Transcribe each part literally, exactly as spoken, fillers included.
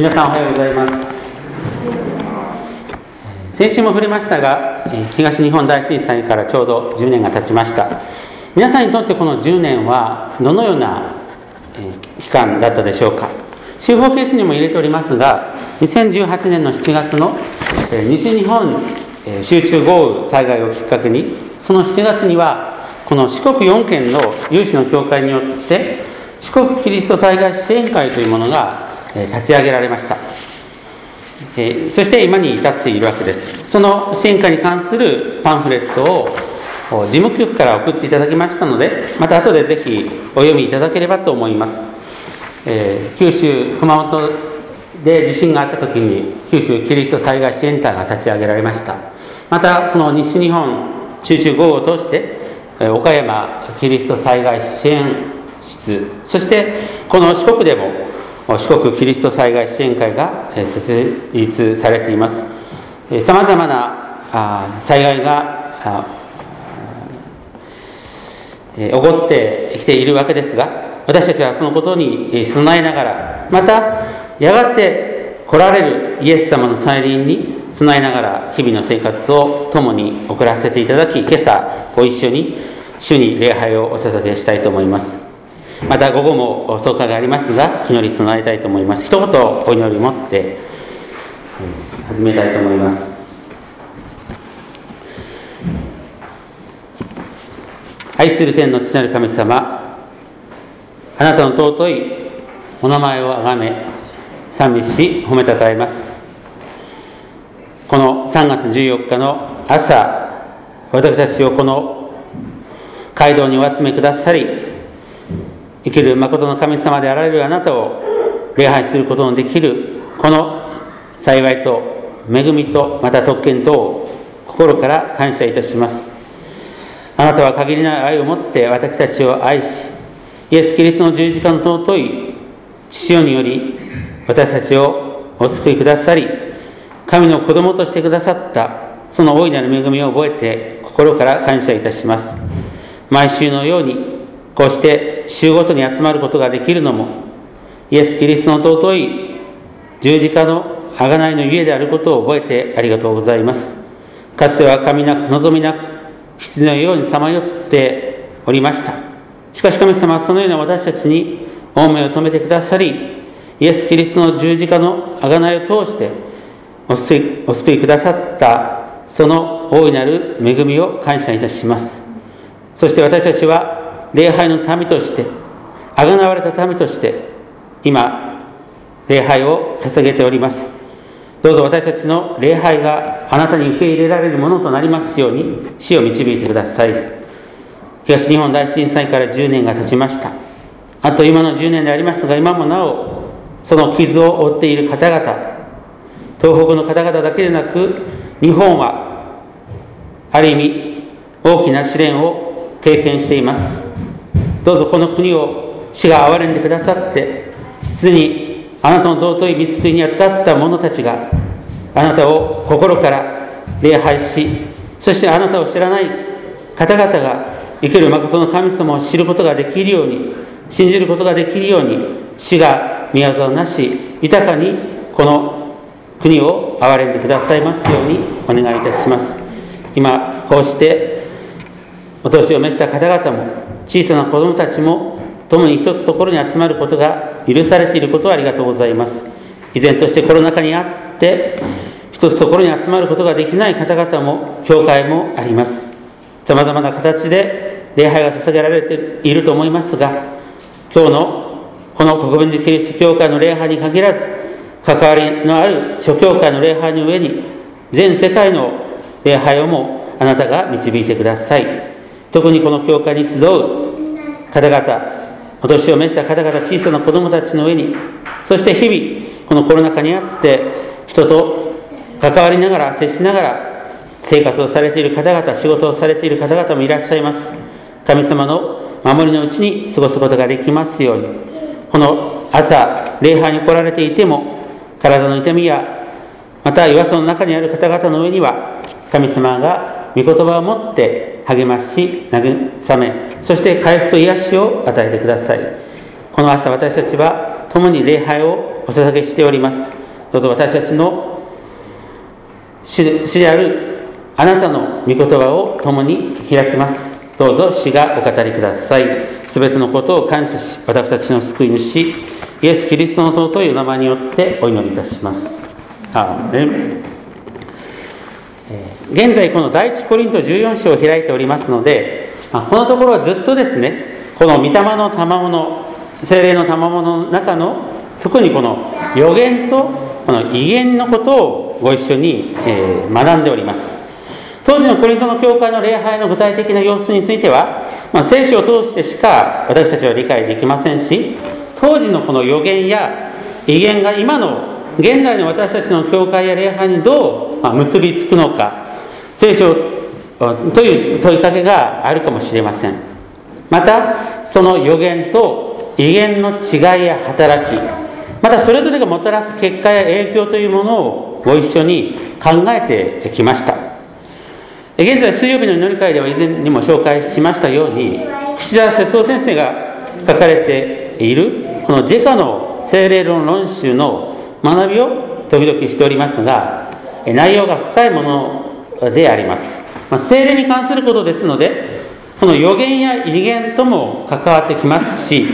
皆さんおはようございます。先週も触れましたが、東日本大震災からちょうどじゅうねんが経ちました。皆さんにとってこのじゅうねんはどのような期間だったでしょうか。週報ケースにも入れておりますが、にせんじゅうはちねんのしちがつの西日本集中豪雨災害をきっかけに、そのしちがつにはこの四国よんけんの有志の協会によって四国キリスト災害支援会というものが立ち上げられました。えそして今に至っているわけです。その支援会に関するパンフレットを事務局から送っていただきましたので、また後でぜひお読みいただければと思います。えー、九州熊本で地震があった時に九州キリスト災害支援隊が立ち上げられました。またその西日本集中豪雨を通して岡山キリスト災害支援室、そしてこの四国でも四国キリスト災害支援会が設立されています。さまざまな災害が起こってきているわけですが、私たちはそのことに備えながら、またやがて来られるイエス様の再臨に備えながら日々の生活を共に送らせていただき、今朝ご一緒に主に礼拝をお捧げしたいと思います。また午後も総会がありますが、祈り備えたいと思います。一言お祈り持って始めたいと思います。愛する天の父なる神様、あなたの尊いお名前をあがめ賛美し褒めたたえます。このさんがつじゅうよっかの朝、私たちをこの街道にお集めくださり、生きる誠の神様であられるあなたを礼拝することのできるこの幸いと恵みとまた特権とを心から感謝いたします。あなたは限りない愛を持って私たちを愛し、イエス・キリストの十字架の尊い血潮により私たちをお救いくださり、神の子供としてくださったその大いなる恵みを覚えて心から感謝いたします。毎週のようにこうして週ごとに集まることができるのも、イエス・キリストの尊い十字架の贖いのゆえであることを覚えてありがとうございます。かつては神なく望みなく羊のようにさまよっておりました。しかし神様はそのような私たちに御目を留めてくださり、イエス・キリストの十字架の贖いを通してお救い、お救いくださったその大いなる恵みを感謝いたします。そして私たちは礼拝の民として、あがなわれた民として今礼拝を捧げております。どうぞ私たちの礼拝があなたに受け入れられるものとなりますように主を導いてください。東日本大震災からじゅうねんが経ちました。あっという間のじゅうねんでありますが、今もなおその傷を負っている方々、東北の方々だけでなく日本はある意味大きな試練を経験しています。どうぞこの国を主が憐れんでくださって、すでにあなたの尊い御救いに扱った者たちがあなたを心から礼拝し、そしてあなたを知らない方々が生ける誠の神様を知ることができるように、信じることができるように、主が御業をなし豊かにこの国を憐れんでくださいますようにお願いいたします。今こうしてお年を召した方々も小さな子どもたちも共に一つところに集まることが許されていることをありがとうございます。依然としてコロナ禍にあって一つところに集まることができない方々も教会もあります。さまざまな形で礼拝が捧げられていると思いますが、今日のこの国分寺キリスト教会の礼拝に限らず、関わりのある諸教会の礼拝の上に全世界の礼拝をもあなたが導いてください。特にこの教会に集う方々、お年を召した方々、小さな子どもたちの上に、そして日々このコロナ禍にあって人と関わりながら接しながら生活をされている方々、仕事をされている方々もいらっしゃいます。神様の守りのうちに過ごすことができますように、この朝礼拝に来られていても体の痛みやまた弱さの中にある方々の上には神様が御言葉を持って励まし慰め、そして回復と癒しを与えてください。この朝私たちは共に礼拝をお捧げしております。どうぞ私たちの主であるあなたの御言葉を共に開きます。どうぞ主がお語りください。すべてのことを感謝し、私たちの救い主イエス・キリストの尊いお名前によってお祈りいたします。アーメン。現在この第一コリントじゅうよん章を開いておりますので、このところはずっとですね、この御霊の賜物、聖霊の賜物の中の特にこの預言とこの異言のことをご一緒に学んでおります。当時のコリントの教会の礼拝の具体的な様子については、まあ、聖書を通してしか私たちは理解できませんし、当時のこの預言や異言が今の現代の私たちの教会や礼拝にどう結びつくのか、聖書という問いかけがあるかもしれません。またその預言と異言の違いや働き、またそれぞれがもたらす結果や影響というものをご一緒に考えてきました。現在水曜日の祈り会では以前にも紹介しましたように、櫛田節夫先生が書かれているこのジェカの聖霊論論集の学びを時々しておりますが、内容が深いものであります。まあ、聖霊に関することですので、この預言や異言とも関わってきますし、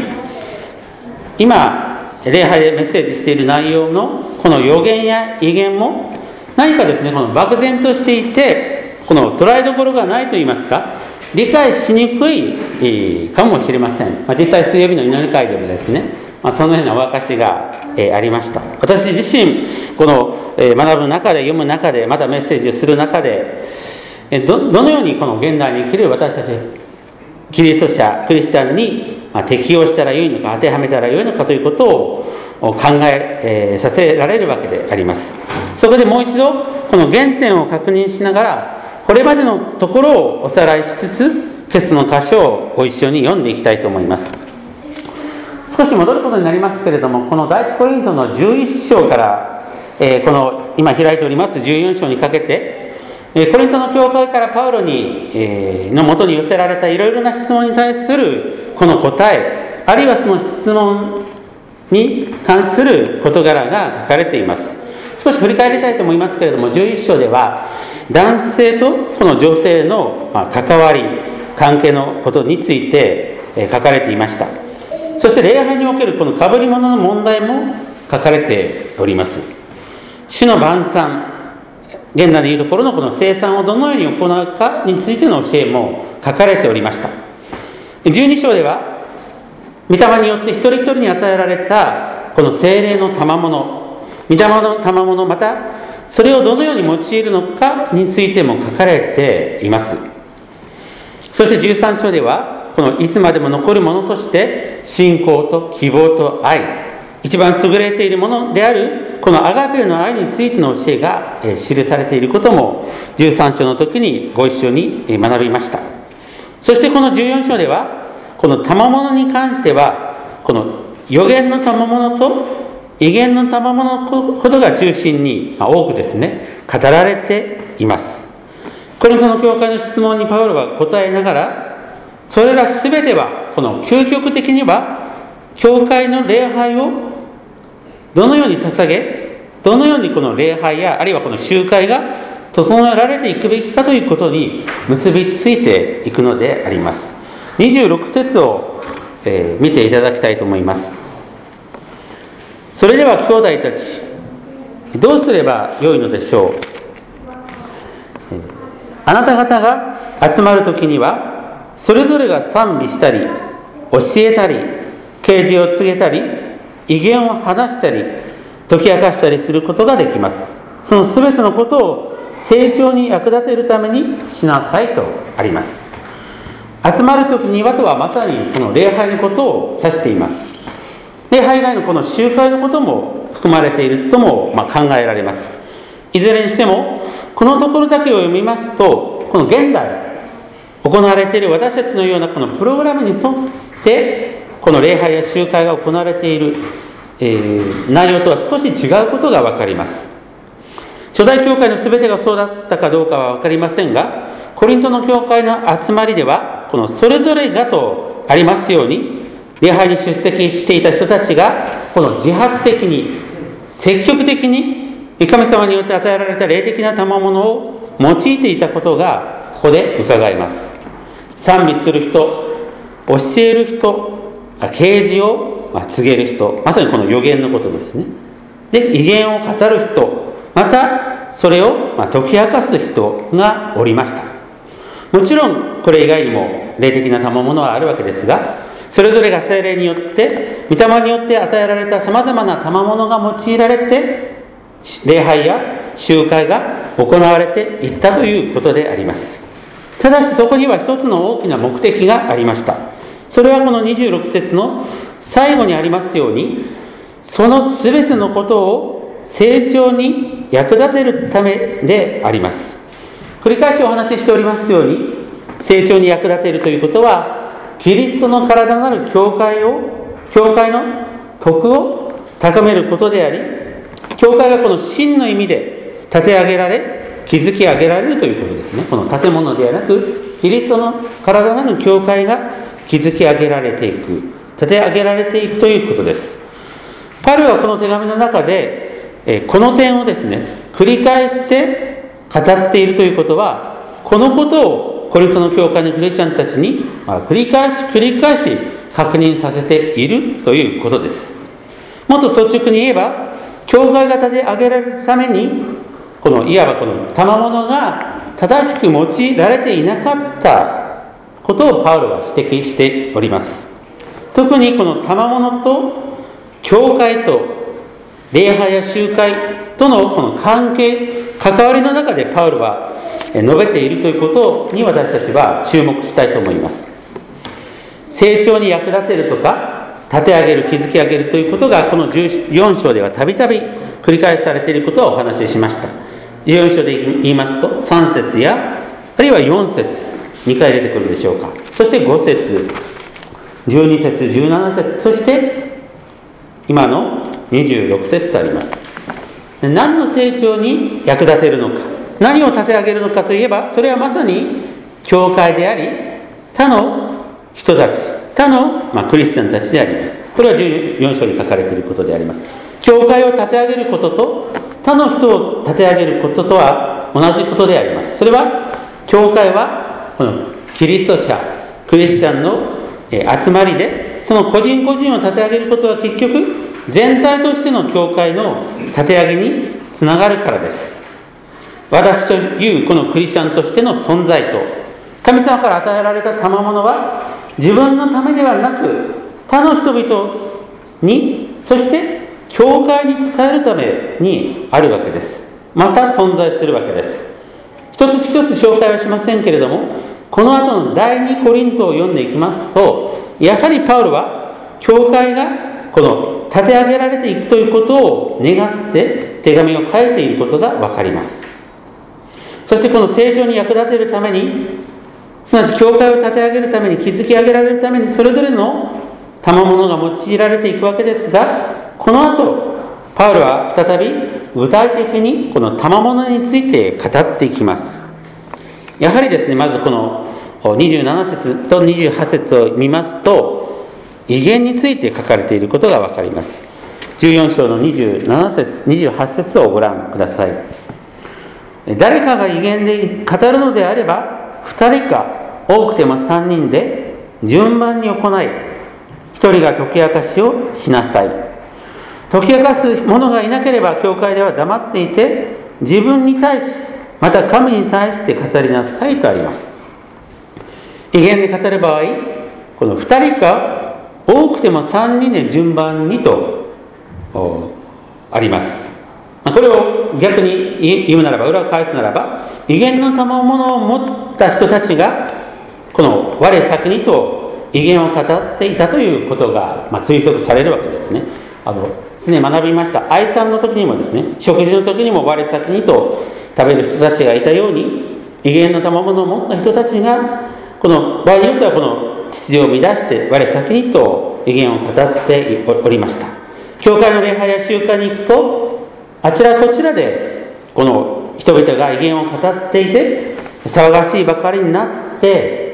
今礼拝でメッセージしている内容のこの預言や異言も何かですね、この漠然としていて、この捉えどころがないといいますか、理解しにくいかもしれません。まあ、実際水曜日の祈り会でもですね、まあ、そのようなお証がありました。私自身この学ぶ中で、読む中で、またメッセージをする中で、ど, どのようにこの現代に生きる私たちキリスト者クリスチャンに適応したらよいのか、当てはめたらよいのかということを考ええー、させられるわけであります。そこでもう一度この原点を確認しながら、これまでのところをおさらいしつつ、テストの箇所をご一緒に読んでいきたいと思います。少し戻ることになりますけれども、この第一コリントのじゅういっ章から、えー、この今開いておりますじゅうよん章にかけて、えー、コリントの教会からパウロに、えー、の元に寄せられたいろいろな質問に対するこの答え、あるいはその質問に関する事柄が書かれています。少し振り返りたいと思いますけれども、じゅういっ章では男性とこの女性の関わり関係のことについて書かれていました。そして礼拝におけるこの被り物の問題も書かれております。主の晩餐、現代でいうところのこの聖餐をどのように行うかについての教えも書かれておりました。じゅうに章では御霊によって一人一人に与えられたこの聖霊の賜物、御霊の賜物、またそれをどのように用いるのかについても書かれています。そしてじゅうさん章ではこのいつまでも残るものとして信仰と希望と愛、一番優れているものであるこのアガペの愛についての教えが記されていることもじゅうさん章の時にご一緒に学びました。そしてこのじゅうよん章ではこの賜物に関してはこの預言の賜物と異言の賜物のことが中心に多くですね語られています。コリントの教会の質問にパウロは答えながら、それら全てはこの究極的には教会の礼拝をどのように捧げ、どのようにこの礼拝やあるいはこの集会が整えられていくべきかということに結びついていくのであります。にじゅうろく節を、えー、見ていただきたいと思います。それでは兄弟たち、どうすればよいのでしょう。あなた方が集まるときにはそれぞれが賛美したり教えたり啓示を告げたり異言を話したり解き明かしたりすることができます。そのすべてのことを成長に役立てるためにしなさいとあります。集まるときにはとはまさにこの礼拝のことを指しています。礼拝以外のこの集会のことも含まれているともまあ考えられます。いずれにしてもこのところだけを読みますと、この現代行われている私たちのようなこのプログラムに沿ってこの礼拝や集会が行われている、えー、内容とは少し違うことが分かります。初代教会の全てがそうだったかどうかは分かりませんが、コリントの教会の集まりではこのそれぞれがとありますように、 礼拝に出席していた人たちがこの自発的に積極的に神様によって与えられた霊的な賜物を用いていたことがここで伺えます。賛美する人、教える人、啓示を告げる人、まさにこの預言のことですね。で、異言を語る人、またそれを解き明かす人がおりました。もちろんこれ以外にも霊的な賜物はあるわけですが、それぞれが聖霊によって御霊によって与えられたさまざまな賜物が用いられて礼拝や集会が行われていったということであります。ただしそこには一つの大きな目的がありました。それはこのにじゅうろく節の最後にありますように、そのすべてのことを成長に役立てるためであります。繰り返しお話ししておりますように、成長に役立てるということはキリストの体なる教会を教会の徳を高めることであり、教会がこの真の意味で立て上げられ築き上げられるということですね。この建物ではなくキリストの体なる教会が築き上げられていく、立て上げられていくということです。パウロはこの手紙の中でえこの点をですね繰り返して語っているということは、このことをコリントの教会のクリスチャンたちに繰り返し繰り返し確認させているということです。もっと率直に言えば、教会が立て上げられるためにこのいわばこの賜物が正しく用いられていなかったことをパウロは指摘しております。特にこの賜物と教会と礼拝や集会とのこの関係関わりの中でパウロは述べているということに私たちは注目したいと思います。成長に役立てるとか立て上げる、築き上げるということがこのじゅうよん章ではたびたび繰り返されていることをお話ししました。じゅうよん章で言いますとさん節やあるいはよん節にかい出てくるでしょうか。そしてご節、じゅうに節、じゅうなな節、そして今のにじゅうろく節とあります。何の成長に役立てるのか、何を立て上げるのかといえば、それはまさに教会であり他の人たち、他の、まあ、クリスチャンたちであります。これはじゅうよん章に書かれていることであります。教会を立て上げることと他の人を立て上げることとは同じことであります。それは教会はこのキリスト者クリスチャンの集まりで、その個人個人を立て上げることは結局全体としての教会の立て上げにつながるからです。私というこのクリスチャンとしての存在と神様から与えられた賜物は自分のためではなく他の人々に、そして教会に仕えるためにあるわけです。また存在するわけです。一つ一つ紹介はしませんけれども、この後の第二コリントを読んでいきますと、やはりパウロは教会がこの立て上げられていくということを願って手紙を書いていることが分かります。そしてこの成長に役立てるために、すなわち教会を立て上げるために、築き上げられるためにそれぞれの賜物が用いられていくわけですが、この後パウロは再び具体的にこの賜物について語っていきます。やはりですね、まずこのにじゅうなな節とにじゅうはち節を見ますと、異言について書かれていることが分かります。じゅうよん章のにじゅうなな節、にじゅうはち節をご覧ください。誰かが異言で語るのであればふたりか多くてもさんにんで順番に行い、ひとりが解き明かしをしなさい。解き明かす者がいなければ教会では黙っていて、自分に対しまた神に対して語りなさいとあります。異言で語る場合、このふたりか多くてもさんにんで順番にとあります。これを逆に言うならば、裏を返すならば、異言の賜物を持った人たちがこの我先にと異言を語っていたということが、まあ、推測されるわけですね。あの常に学びました愛さんの時にもですね、食事の時にも我先にと食べる人たちがいたように、異言の賜物を持った人たちがこの場合によってはこの秩序を乱して我先にと異言を語っておりました。教会の礼拝や集会に行くと、あちらこちらでこの人々が異言を語っていて、騒がしいばかりになって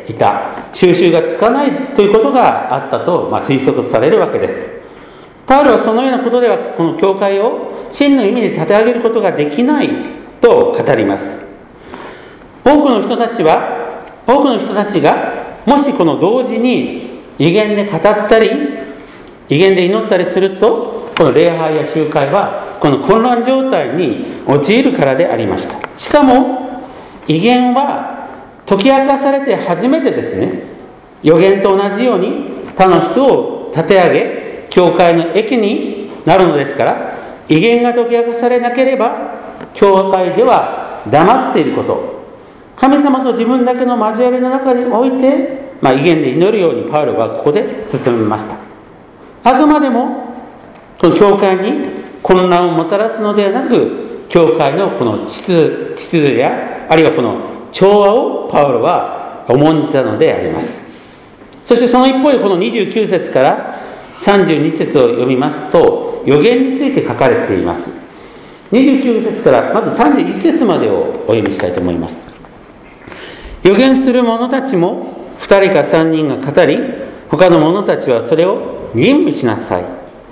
ていた、収拾がつかないということがあったと、まあ、推測されるわけです。パウロはそのようなことではこの教会を真の意味で立て上げることができないと語ります。多くの人たちは多くの人たちがもしこの同時に異言で語ったり異言で祈ったりすると、この礼拝や集会はこの混乱状態に陥るからでありました。しかも異言は解き明かされて初めてですね、預言と同じように他の人を立て上げ教会の益になるのですから、異言が解き明かされなければ教会では黙っていること、神様と自分だけの交わりの中において、まあ、異言で祈るようにパウロはここで進みました。あくまでもこの教会に混乱をもたらすのではなく、教会のこの秩序やあるいはこの調和をパウロは重んじたのであります。そしてその一方でこのにじゅうきゅう節からさんじゅうに節を読みますと、預言について書かれています。にじゅうきゅう節からまずさんじゅういち節までをお読みしたいと思います。預言する者たちもふたりかさんにんが語り、他の者たちはそれを吟味しなさい。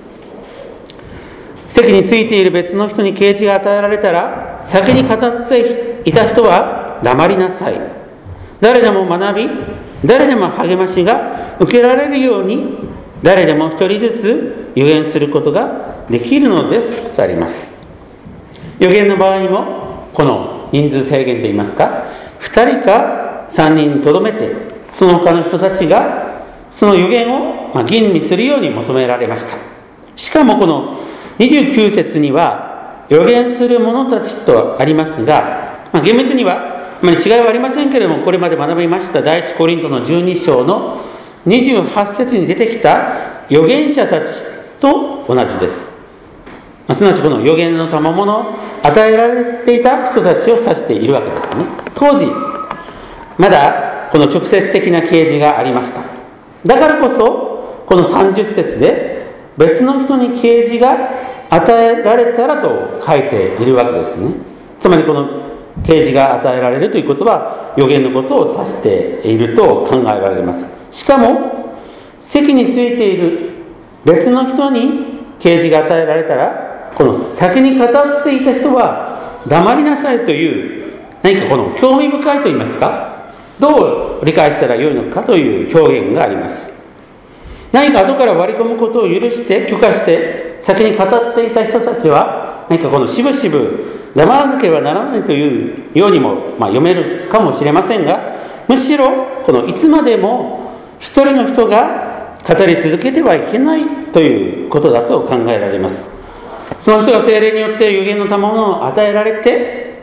席についている別の人に啓示が与えられたら、先に語っていた人は黙りなさい。誰でも学び、誰でも励ましが受けられるように、誰でも一人ずつ預言することができるのですとあります。預言の場合もこの人数制限といいますか、ふたりかさんにんにとどめて、その他の人たちがその預言を吟味するように求められました。しかもこのにじゅうきゅう節には預言する者たちとありますが、まあ、厳密にはあまり違いはありませんけれども、これまで学びました第一コリントのじゅうに章のにじゅうはち節に出てきた預言者たちと同じです。まあ、すなわちこの預言の賜物を与えられていた人たちを指しているわけですね。当時まだこの直接的な啓示がありました。だからこそこのさんじゅう節で別の人に啓示が与えられたらと書いているわけですね。つまりこの啓示が与えられるということは預言のことを指していると考えられます。しかも席についている別の人に啓示が与えられたら、この先に語っていた人は黙りなさいという、何かこの興味深いといいますか、どう理解したらよいのかという表現があります。何か後から割り込むことを許して許可して先に語っていた人たちは、何かこのしぶしぶ黙らなければならないというようにも、まあ、読めるかもしれませんが、むしろこのいつまでも一人の人が語り続けてはいけないということだと考えられます。その人が聖霊によって預言の賜物を与えられて、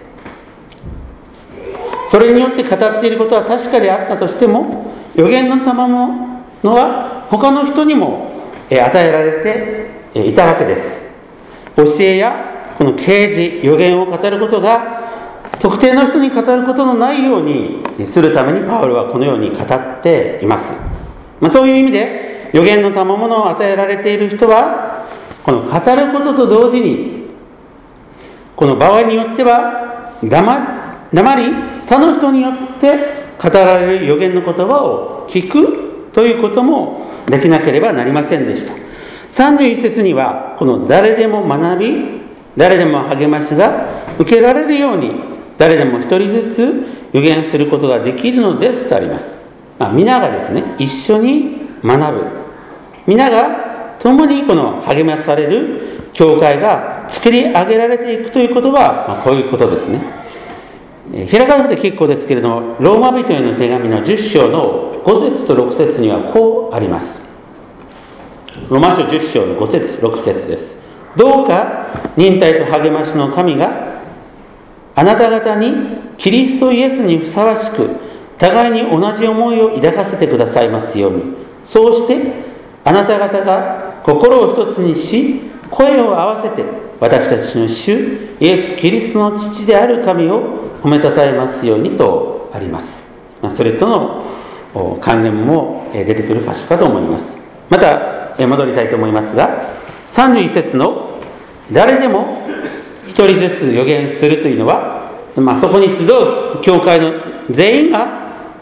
それによって語っていることは確かであったとしても、預言の賜物は他の人にも与えられていたわけです。教えやこの啓示、預言を語ることが特定の人に語ることのないようにするためにパウロはこのように語っています。まあ、そういう意味で預言の賜物を与えられている人は、この語ることと同時にこの場合によっては黙黙り他の人によって語られる預言の言葉を聞くということもできなければなりませんでした。さんじゅういち節にはこの誰でも学び誰でも励ましが受けられるように誰でも一人ずつ預言することができるのですとあります。まあ、皆がですね一緒に学ぶ、皆が共にこの励まされる教会が作り上げられていくということは、まあ、こういうことですね。開かなくて結構ですけれども、ローマ人への手紙のじゅっ章のご節とろく節にはこうあります。ローマ書じゅっ章のご節ろく節です。どうか忍耐と励ましの神があなた方にキリストイエスにふさわしく互いに同じ思いを抱かせてくださいますように。そうしてあなた方が心を一つにし声を合わせて私たちの主イエス・キリストの父である神を褒めたたえますようにとあります。それとの関連も出てくる箇所かと思います。また戻りたいと思いますが、さんじゅういち節の誰でも一人ずつ預言するというのは、まあ、そこに集う教会の全員が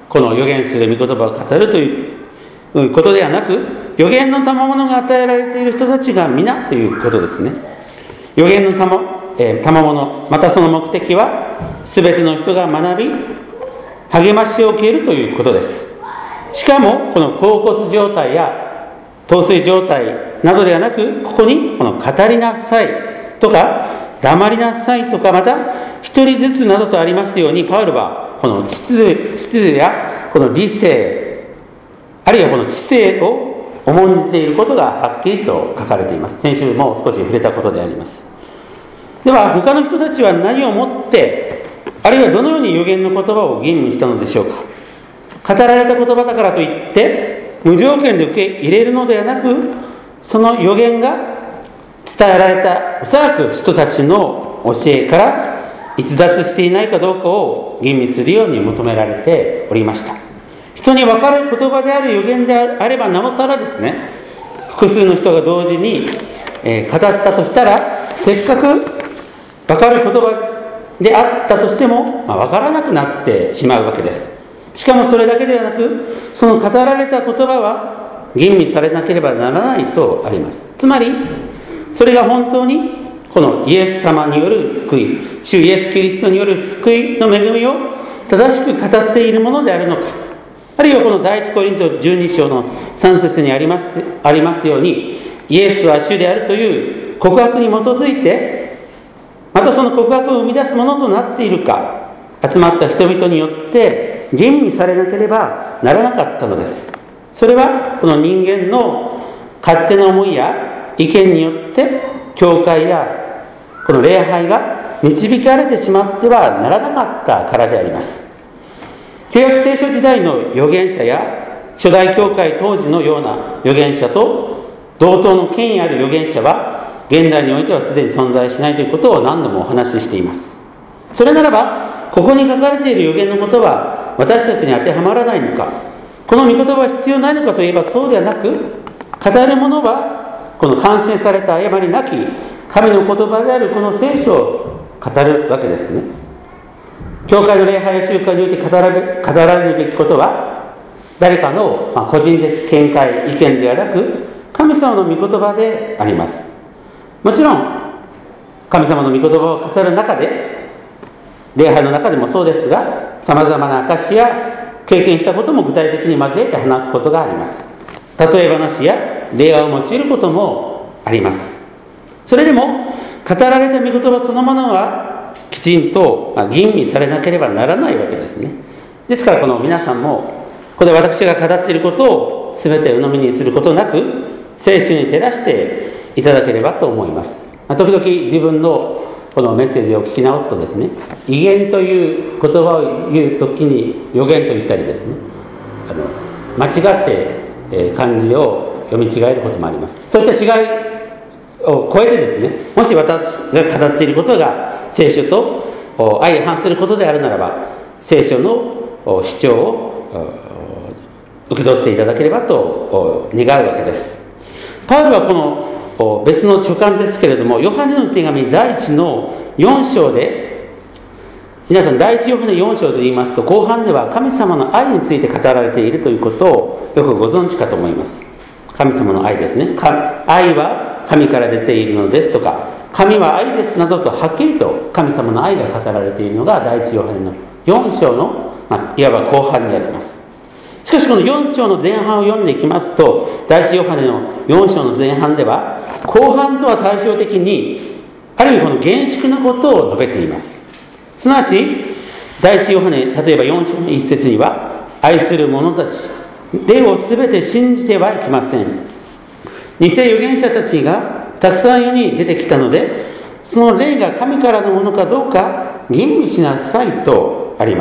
この預言する御言葉を語るということではなく、預言の賜物が与えられている人たちが皆ということですね。預言の賜、えー、賜物、またその目的はすべての人が学び励ましを受けるということです。しかもこの恍惚状態や陶酔状態などではなく、ここにこの語りなさいとか黙りなさいとか、また一人ずつなどとありますように、パウロはこの秩序、秩序やこの理性、あるいはこの知性を重んじていることがはっきりと書かれています。先週も少し触れたことであります。では他の人たちは何をもって、あるいはどのように預言の言葉を吟味したのでしょうか。語られた言葉だからといって無条件で受け入れるのではなく、その預言が伝えられたおそらく人たちの教えから逸脱していないかどうかを吟味するように求められておりました。人に分かる言葉である預言であればなおさらですね、複数の人が同時に、えー、語ったとしたら、せっかく分かる言葉であったとしても、まあ、分からなくなってしまうわけです。しかもそれだけではなく、その語られた言葉は吟味されなければならないとあります。つまりそれが本当にこのイエス様による救い、主イエスキリストによる救いの恵みを正しく語っているものであるのか、あるいはこの第一コリントじゅうに章のさん節にあります、ありますように、イエスは主であるという告白に基づいて、またその告白を生み出すものとなっているか、集まった人々によって吟味されなければならなかったのです。それはこの人間の勝手な思いや意見によって教会やこの礼拝が導かれてしまってはならなかったからであります。旧約聖書時代の預言者や初代教会当時のような預言者と同等の権威ある預言者は現代においてはすでに存在しないということを何度もお話ししています。それならばここに書かれている預言のことは私たちに当てはまらないのか、この御言葉は必要ないのかといえばそうではなく、語るものはこの完成された誤りなき神の言葉であるこの聖書を語るわけですね。教会の礼拝や習慣において語られ、語られるべきことは誰かの個人的見解、意見ではなく神様の御言葉であります。もちろん神様の御言葉を語る中で、礼拝の中でもそうですが、さまざまな証や経験したことも具体的に交えて話すことがあります。例え話や例話を用いることもあります。それでも語られた御言葉そのものはきちんと吟味されなければならないわけですね。ですからこの皆さんもここで私が語っていることを全て鵜呑みにすることなく、聖書に照らしていただければと思います。時々自分のこのメッセージを聞き直すとですね、異言という言葉を言うときに予言と言ったりですね、あの間違って、えー、漢字を読み違えることもあります。そういった違いを超えてですね、もし私が語っていることが聖書と相反することであるならば、聖書の主張を受け取っていただければと願うわけです。パウロはこの別の書簡ですけれども、ヨハネの手紙第一のよん章で、皆さん第一ヨハネよん章で言いますと、後半では神様の愛について語られているということをよくご存知かと思います。神様の愛ですね。愛は神から出ているのですとか、神は愛ですなどとはっきりと神様の愛が語られているのが第一ヨハネのよん章の、まあ、いわば後半にあります。しかしこのよん章の前半を読んでいきますと、第一ヨハネのよん章の前半では後半とは対照的にある意味この厳粛なことを述べています。すなわち第一ヨハネ、例えばよん章のいち節には、愛する者たち、霊をすべて信じてはいけません。偽預言者たちがたくさん世に出てきたので、その霊が神からのものかどうか吟味しなさいとあります。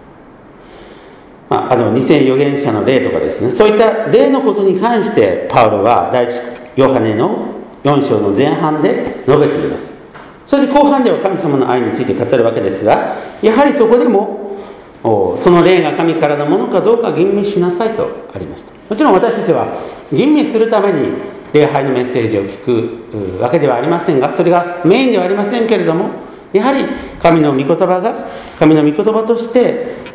まあ、あの偽預言者の霊とかですね、そういった霊のことに関してパウロは第一ヨハネのよん章の前半で述べています。そして後半では神様の愛について語るわけですが、やはりそこでもその霊が神からのものかどうか吟味しなさいとありました。もちろん私たちは吟味するために礼拝のメッセージを聞くわけではありませんが、それがメインではありませんけれども、やはり神の御言葉が神の御言葉として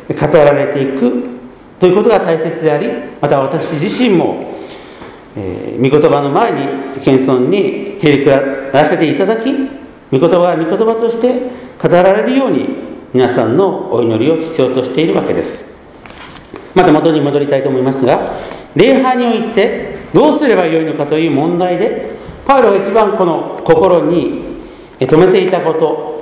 語られていくということが大切であり、また私自身も、えー、御言葉の前に謙遜にへりくらせていただき、御言葉が御言葉として語られるように皆さんのお祈りを必要としているわけです。また元に戻りたいと思いますが、礼拝においてどうすればよいのかという問題で、パウロが一番この心に留めていたこと、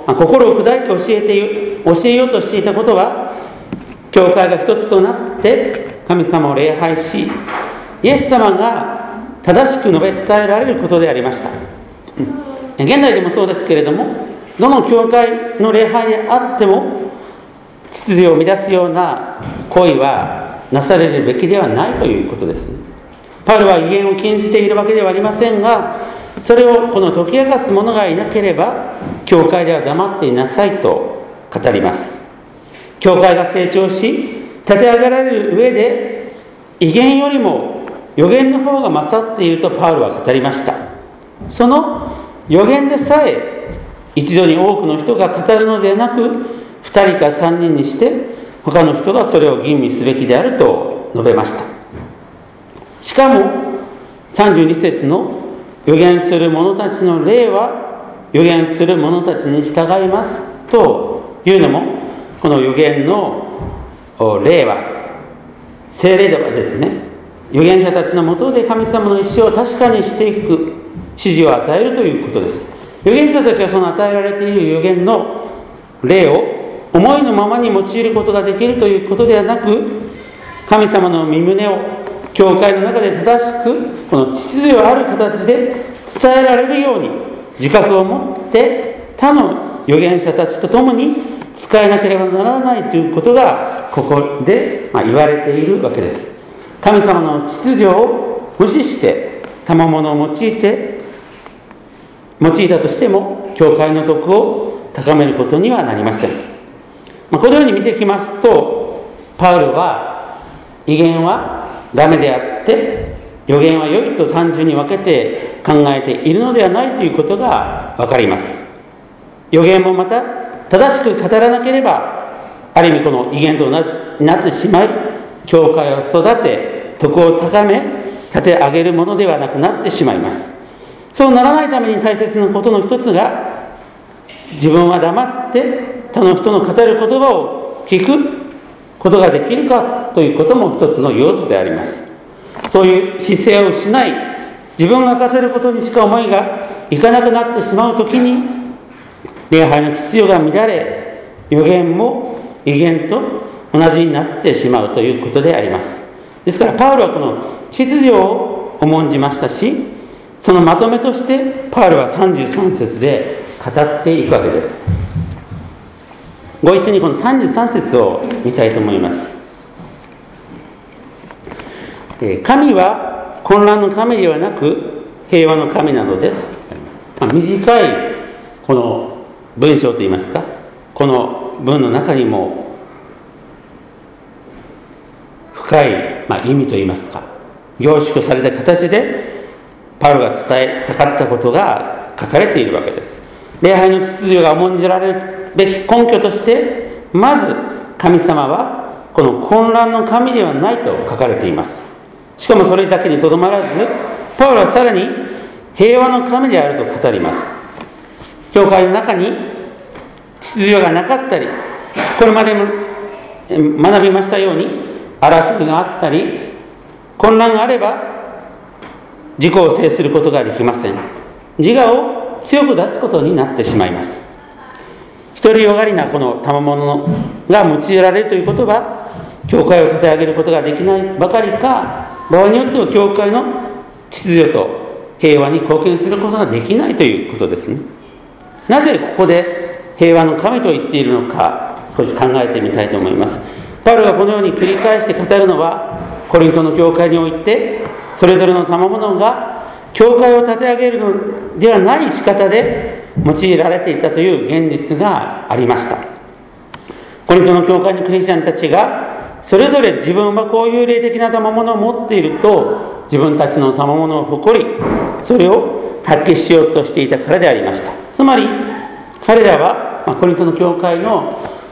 心を砕いて教えて教えようとしていたことは、教会が一つとなって神様を礼拝し、イエス様が正しく述べ伝えられることでありました。現代でもそうですけれども、どの教会の礼拝であっても秩序を乱すような行為はなされるべきではないということですね。パウロは異言を禁じているわけではありませんが、それをこの解き明かす者がいなければ教会では黙っていなさいと語ります。教会が成長し立て上げられる上で、異言よりも預言の方が勝っているとパウロは語りました。その預言でさえ一度に多くの人が語るのではなく、ふたりかさんにんにして他の人がそれを吟味すべきであると述べました。しかもさんじゅうに節の預言する者たちの霊は預言する者たちに従いますというのも、この預言の霊は聖霊ではですね、預言者たちのもとで神様の意志を確かにしていく指示を与えるということです。預言者たちはその与えられている預言の霊を思いのままに用いることができるということではなく、神様の御胸を教会の中で正しくこの秩序ある形で伝えられるように自覚を持って他の預言者たちと共に使えなければならないということがここで言われているわけです。神様の秩序を無視して賜物を用いて用いたとしても教会の徳を高めることにはなりません。このように見ていきますと、パウロは異言はダメであって預言は良いと単純に分けて考えているのではないということが分かります。預言もまた正しく語らなければ、ある意味この異言と同じになってしまい、教会を育て徳を高め立て上げるものではなくなってしまいます。そうならないために大切なことの一つが、自分は黙って他の人の語る言葉を聞くことができるかということも一つの要素であります。そういう姿勢を失い、自分が語ることにしか思いがいかなくなってしまうときに、礼拝の秩序が乱れ、預言も異言と同じになってしまうということであります。ですからパウロはこの秩序を重んじましたし、そのまとめとしてパウロはさんじゅうさん節で語っていくわけです。ご一緒にこのさんじゅうさん節を見たいと思います。神は混乱の神ではなく平和の神なのです。まあ、短いこの文章といいますか、この文の中にも深い、まあ、意味といいますか、凝縮された形でパウロが伝えたかったことが書かれているわけです。礼拝の秩序が重んじられるべき根拠として、まず神様はこの混乱の神ではないと書かれています。しかもそれだけにとどまらず、パウロはさらに平和の神であると語ります。教会の中に秩序がなかったり、これまでも学びましたように争いがあったり混乱があれば自己を制することができません。自我を強く出すことになってしまいます。独りよがりなこの賜物が用いられるということは、教会を立て上げることができないばかりか、場合によっては教会の秩序と平和に貢献することができないということですね。なぜここで平和の神と言っているのか、少し考えてみたいと思います。パウロがこのように繰り返して語るのは、コリントの教会においてそれぞれの賜物が教会を立て上げるのではない仕方で用いられていたという現実がありました。コリントの教会のクリスチャンたちがそれぞれ自分はこういう霊的な賜物を持っていると自分たちの賜物を誇り、それを発揮しようとしていたからでありました。つまり彼らは、まあ、コリントの教会の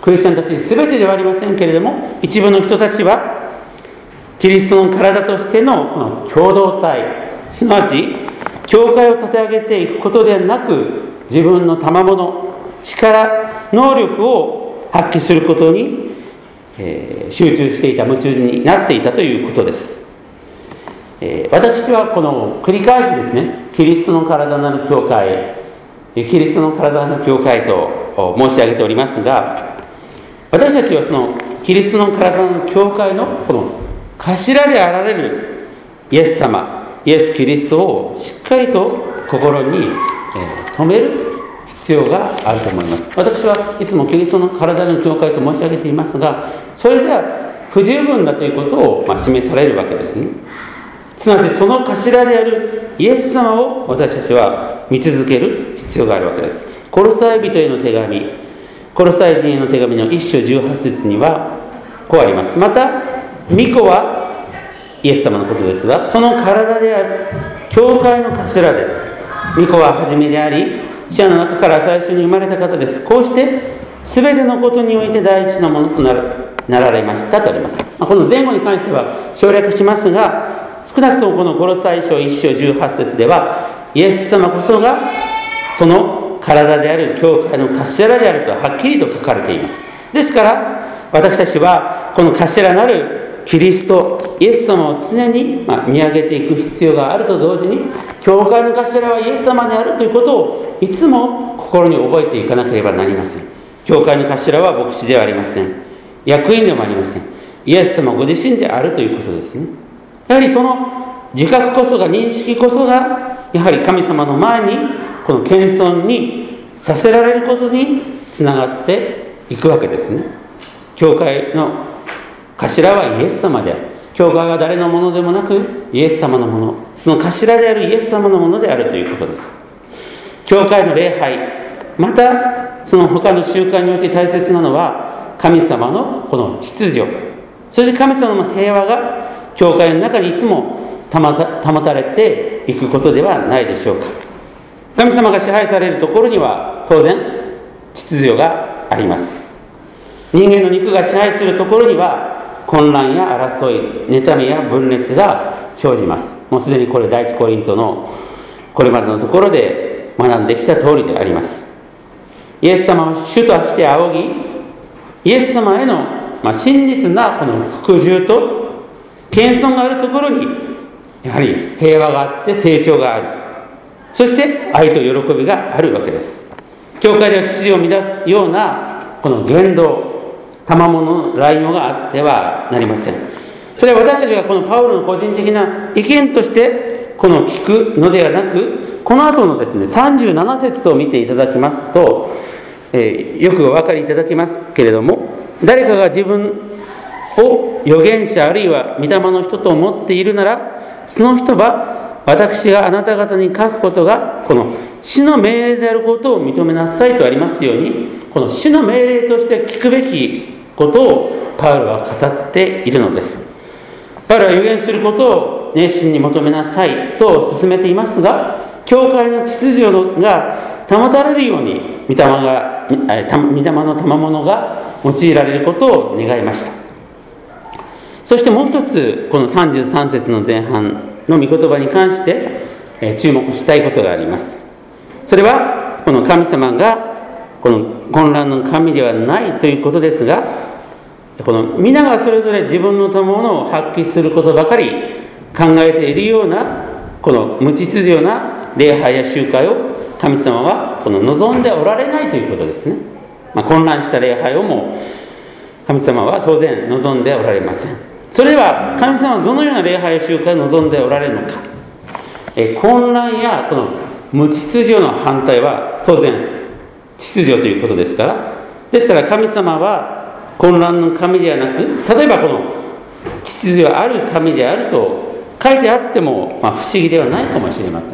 クリスチャンたち全てではありませんけれども、一部の人たちはキリストの体としてのこの共同体、すなわち教会を立て上げていくことではなく、自分の賜物、力、能力を発揮することに、えー、集中していた、夢中になっていたということです。えー、私はこの繰り返しですね、キリストの体なる教会、キリストの体なる教会と申し上げておりますが、私たちはそのキリストの体の教会のこの頭であられるイエス様、イエス・キリストをしっかりと心に、えー、留める必要があると思います。私はいつもキリストの体の教会と申し上げていますが、それでは不十分だということを、まあ、示されるわけですね。すなわちその頭であるイエス様を私たちは見続ける必要があるわけです。コロサイ人への手紙、コロサイ人への手紙の一章十八節にはこうあります。また御子はイエス様のことですが、その体である教会の頭です。御子は初めであり、死者の中から最初に生まれた方です。こうして全てのことにおいて第一のものとなるなられましたとあります。まあ、この前後に関しては省略しますが、少なくともこのコロサイ書一章十八節では、イエス様こそがその体である教会の頭であるとはっきりと書かれています。ですから私たちはこの頭なるキリスト、イエス様を常に見上げていく必要があると同時に、教会の頭はイエス様であるということをいつも心に覚えていかなければなりません。教会の頭は牧師ではありません。役員でもありません。イエス様ご自身であるということですね。やはりその自覚こそが、認識こそが、やはり神様の前にこの謙遜にさせられることにつながっていくわけですね。教会の頭はイエス様である。教会は誰のものでもなくイエス様のもの、その頭であるイエス様のものであるということです。教会の礼拝、またその他の習慣において大切なのは神様のこの秩序、そして神様の平和が教会の中にいつも保た、保たれていくことではないでしょうか。神様が支配されるところには当然秩序があります。人間の肉が支配するところには混乱や争い、妬みや分裂が生じます。もうすでにこれ第一コリントのこれまでのところで学んできた通りであります。イエス様を主として仰ぎ、イエス様への、まあ、真実なこの服従と謙遜があるところにやはり平和があって成長がある、そして愛と喜びがあるわけです。教会では秩序を乱すようなこの言動、賜物の乱用があってはなりません。それは私たちがこのパウロの個人的な意見としてこの聞くのではなく、この後のですねさんじゅうなな節を見ていただきますと、えー、よくお分かりいただきますけれども、誰かが自分を預言者あるいは御霊の人と思っているなら、その人は私があなた方に書くことがこの主の命令であることを認めなさいとありますように、この主の命令として聞くべきことをパウロは語っているのです。パウロは預言することを熱心に求めなさいと進めていますが、教会の秩序が保たれるように御霊が御霊の賜物が用いられることを願いました。そしてもう一つ、このさんじゅうさん節の前半の御言葉に関して注目したいことがあります。それはこの神様がこの混乱の神ではないということですが、この皆がそれぞれ自分の賜物を発揮することばかり考えているようなこの無秩序な礼拝や集会を神様はこの望んでおられないということですね。まあ、混乱した礼拝をも神様は当然望んでおられません。それでは神様はどのような礼拝や集会を望んでおられるのか。え混乱やこの無秩序の反対は当然秩序ということですから、ですから神様は混乱の神ではなく、例えばこの秩序ある神であると書いてあっても、まあ、不思議ではないかもしれません。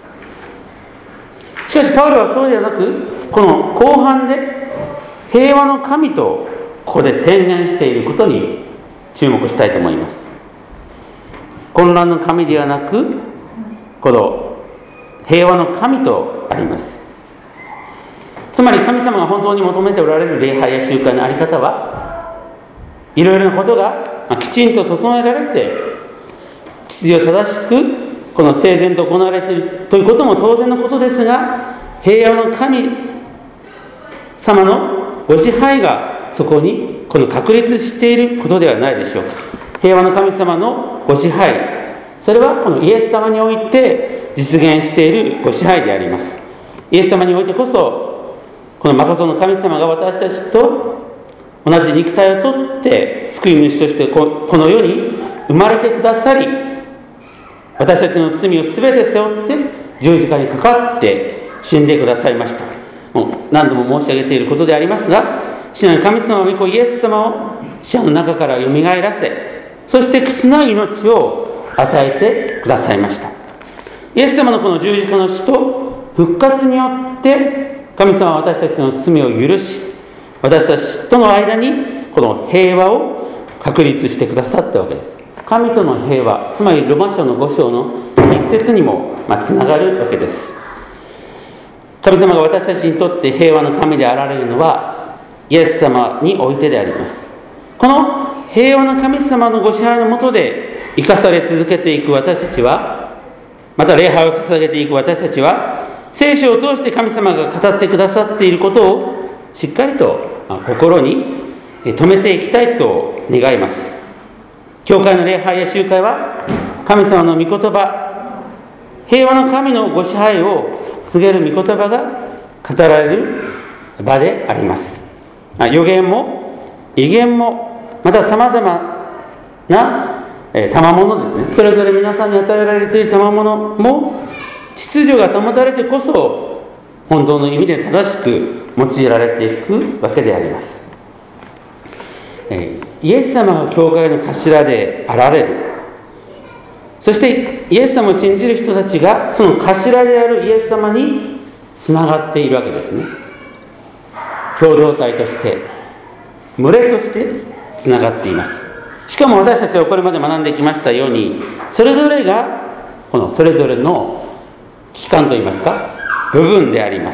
しかしパウロはそうではなく、この後半で平和の神とここで宣言していることに注目したいと思います。混乱の神ではなく、この平和の神とあります。 つまり神様が本当に求めておられる礼拝や習慣の在り方はいろいろなことがきちんと整えられて、秩序正しくこの整然と行われているということも当然のことですが、平和の神様のご支配がそこにこの確立していることではないでしょうか。平和の神様のご支配、それはこのイエス様において実現しているご支配であります。イエス様においてこそ、この誠の神様が私たちと同じ肉体をとって救い主としてこの世に生まれてくださり、私たちの罪を全て背負って十字架にかかって死んでくださいました。もう何度も申し上げていることでありますが、死なる神様は御子イエス様を死の中からよみがえらせ、そして口な命を与えてくださいました。イエス様のこの十字架の死と復活によって神様は私たちの罪を許し、私たちとの間にこの平和を確立してくださったわけです。神との平和、つまりロマ書のご章の一節にもつながるわけです。神様が私たちにとって平和の神であられるのはイエス様においてであります。この平和な神様のご支配の下で生かされ続けていく私たちは、また礼拝を捧げていく私たちは、聖書を通して神様が語ってくださっていることをしっかりと心に留めていきたいと願います。教会の礼拝や集会は神様の御言葉、平和の神のご支配を告げる御言葉が語られる場であります。予言も異言も、またさまざまな賜物ですね、それぞれ皆さんに与えられている賜物も秩序が保たれてこそ本当の意味で正しく用いられていくわけであります。イエス様が教会の頭であられる、そしてイエス様を信じる人たちがその頭であるイエス様につながっているわけですね。共同体として、群れとしてつながっています。しかも私たちはこれまで学んできましたように、それぞれがこのそれぞれの機関といいますか部分であります。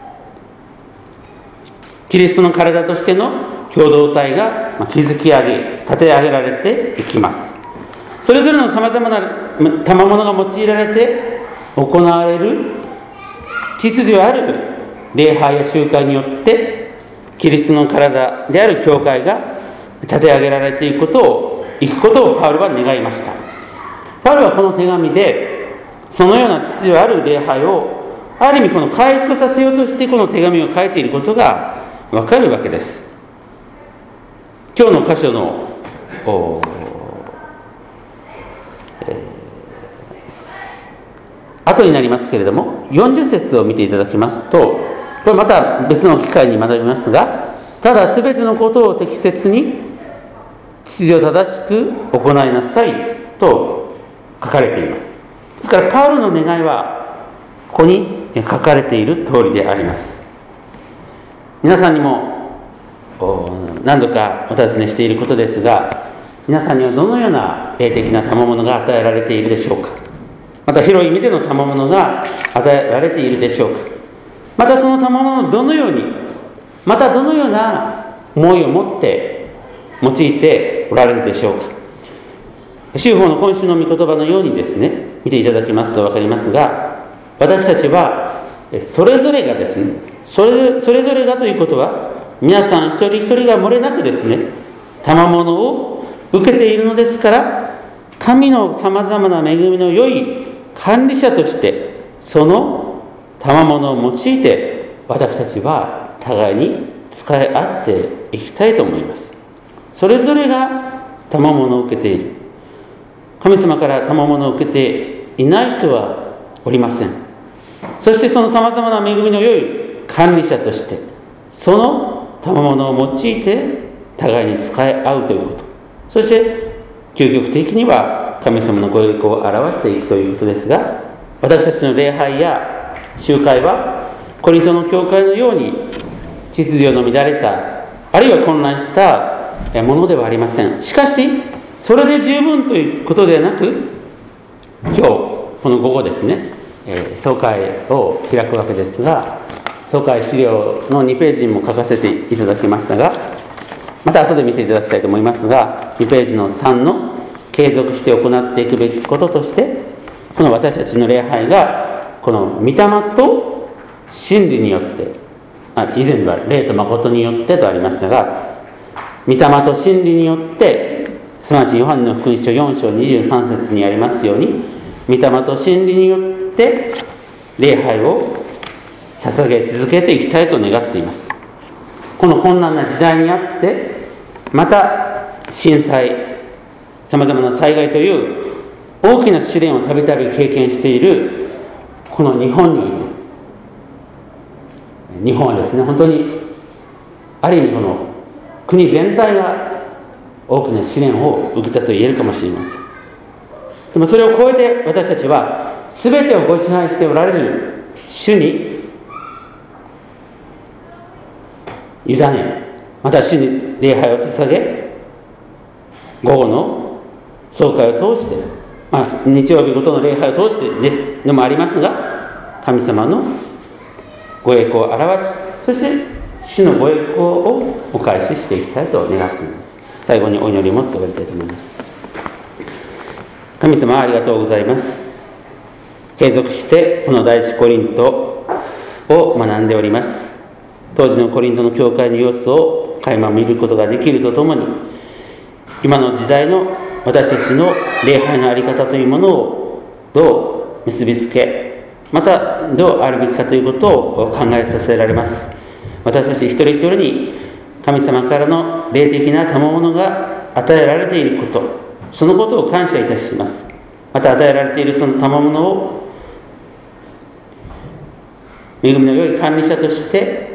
キリストの体としての共同体が築き上げ立て上げられていきます。それぞれのさまざまな賜物が用いられて行われる秩序ある礼拝や集会によってキリストの体である教会が立て上げられていくことをいくことをパウロは願いました。パウロはこの手紙でそのような秩序ある礼拝をある意味この回復させようとしてこの手紙を書いていることがわかるわけです。今日の箇所の、えー、後になりますけれどもよんじゅっ節を見ていただきますと、これまた別の機会に学びますが、ただすべてのことを適切に秩序正しく行いなさいと書かれています。ですからパウロの願いはここに書かれている通りであります。皆さんにも何度かお尋ねしていることですが、皆さんにはどのような霊的な賜物が与えられているでしょうか。また広い意味での賜物が与えられているでしょうか。またその賜物をどのように、またどのような思いを持って用いておられるでしょうか。修法の今週の御言葉のようにですね、見ていただきますと分かりますが、私たちはそれぞれがですね、それ、それぞれがということは皆さん一人一人が漏れなくですね、賜物を受けているのですから、神のさまざまな恵みの良い管理者としてその賜物を用いて私たちは互いに使い合っていきたいと思います。それぞれが賜物を受けている。神様から賜物を受けていない人はおりません。そしてそのさまざまな恵みの良い管理者としてその賜物を用いて互いに使い合うということ、そして究極的には神様のご栄光を表していくということですが、私たちの礼拝や集会はコリントの教会のように秩序の乱れたあるいは混乱したものではありません。しかしそれで十分ということではなく、今日この午後ですね、総会を開くわけですが、 総会資料のにページにも書かせていただきましたが、また後で見ていただきたいと思いますが、にページのさんの継続して行っていくべきこととして、この私たちの礼拝がこの御霊と真理によって、あ以前は霊と誠によってとありましたが、御霊と真理によって、すなわちヨハネの福音書よん章にじゅうさん節にありますように、御霊と真理によって礼拝を捧げ続けていきたいと願っています。この困難な時代にあって、また震災、さまざまな災害という大きな試練をたびたび経験しているこの日本にいて、日本はですね、本当にある意味この国全体が大きな試練を受けたと言えるかもしれません。でもそれを超えて私たちは全てをご支配しておられる主に委ね、また主に礼拝を捧げ、午後の総会を通して、まあ、日曜日ごとの礼拝を通してですのもありますが、神様のご栄光を表し、そして主のご栄光をお返ししていきたいと願っています。最後にお祈りを持って終わりたいと思います。神様ありがとうございます。継続してこの第一コリントを学んでおります。当時のコリントの教会の様子を垣間見ることができるとともに、今の時代の私たちの礼拝の在り方というものをどう結びつけ、またどうあるべきかということを考えさせられます。私たち一人一人に神様からの霊的な賜物が与えられていること、そのことを感謝いたします。また与えられているその賜物を恵みの良い管理者として、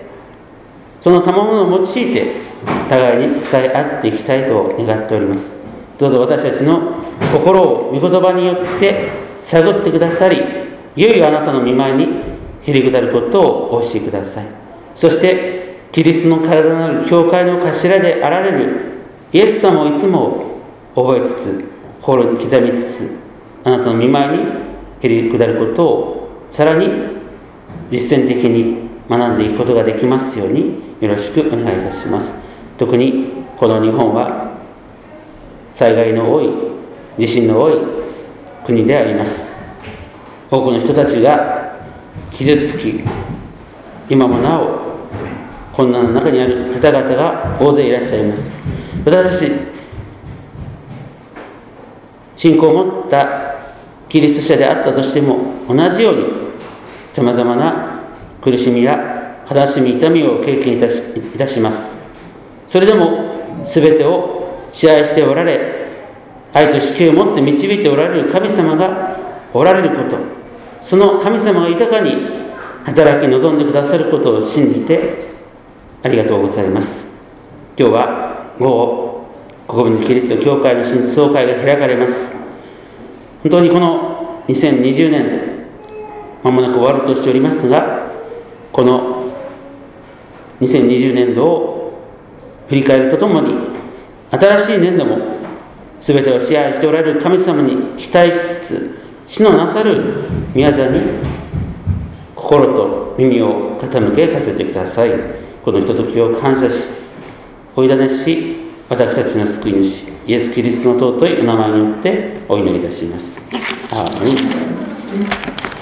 その賜物を用いて互いに使い合っていきたいと願っております。どうぞ私たちの心を御言葉によって探ってくださり、いよいよあなたの御前にへり下ることをお教えください。そしてキリストの体なる教会の頭であられるイエス様をいつも覚えつつ、心に刻みつつ、あなたの御前にへり下ることをさらに実践的に学んでいくことができますようによろしくお願いいたします。特にこの日本は災害の多い、地震の多い国であります。多くの人たちが傷つき、今もなお困難の中にある方々が大勢いらっしゃいます。私たち信仰を持ったキリスト者であったとしても、同じようにさまざまな苦しみや悲しみ、痛みを経験いたし、いたします。それでも全てを支配しておられ、愛と死刑をもって導いておられる神様がおられること、その神様が豊かに働き望んでくださることを信じてありがとうございます。今日は午後、国分寺キリスト教会の新総会が開かれます。本当にこのにせんにじゅうねんど、まもなく終わろうとしておりますが、このにせんにじゅうねんどを振り返るとともに、新しい年度も全てを支配しておられる神様に期待しつつ、主のなさる宮座に心と耳を傾けさせてください。このひとときを感謝し、お委ねし、私たちの救い主イエス・キリストの尊いお名前によってお祈りいたします。アーメン。